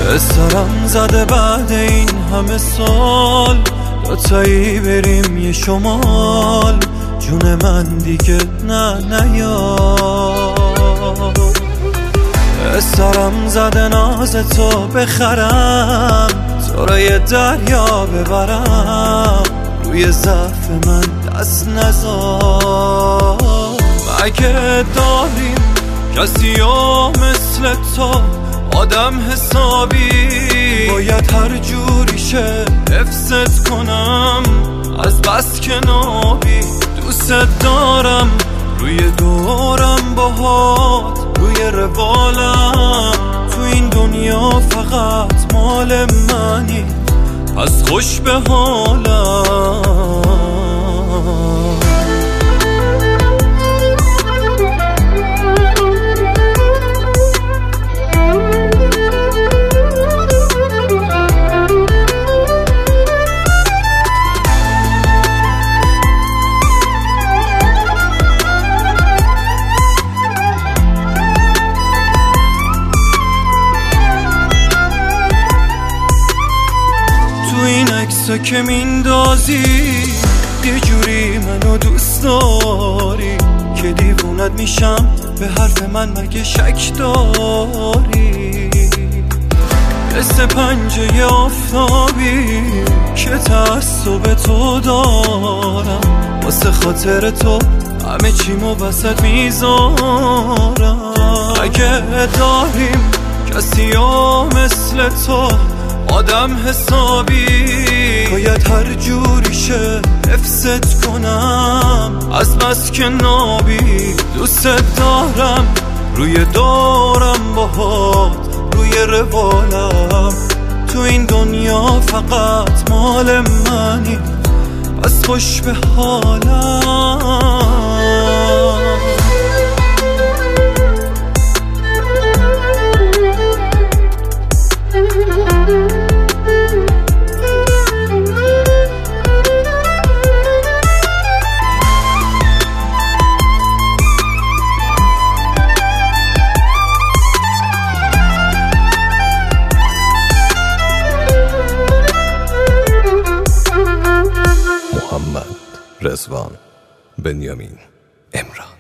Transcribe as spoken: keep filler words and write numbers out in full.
سرم زده بعد این همه سال، دوتایی بریم یه شمال، جون من دیگه نه نیا. سرم زده ناز تو بخرم، تو رو یه دریا ببرم، روی ضعف من دست نزار. مگه داریم کسی ها مثل تو آدم حسابی؟ باید هر جوری شه حفظت کنم از بس که نابی. دوست دارم روی دورم باهات، روی روالم، تو این دنیا فقط مال منی، پس خوش به حالم. عکسا که میندازی یه جوری منو دوست داری که دیوونت میشم، به حرف من مگه شک داری؟ مثل پنجه آفتابی که تعصب تو دارم، واسه خاطر تو همه چیمو وسط میذارم. اگه داریم کسی ها مثل تو آدم حسابی، باید هر جوری شه حفظت کنم از بس که نابی. دوست دارم روی دورم باهات، روی روالم، تو این دنیا فقط مال منی، پس خوش به حالم. محمد رضوان بنیامین امران.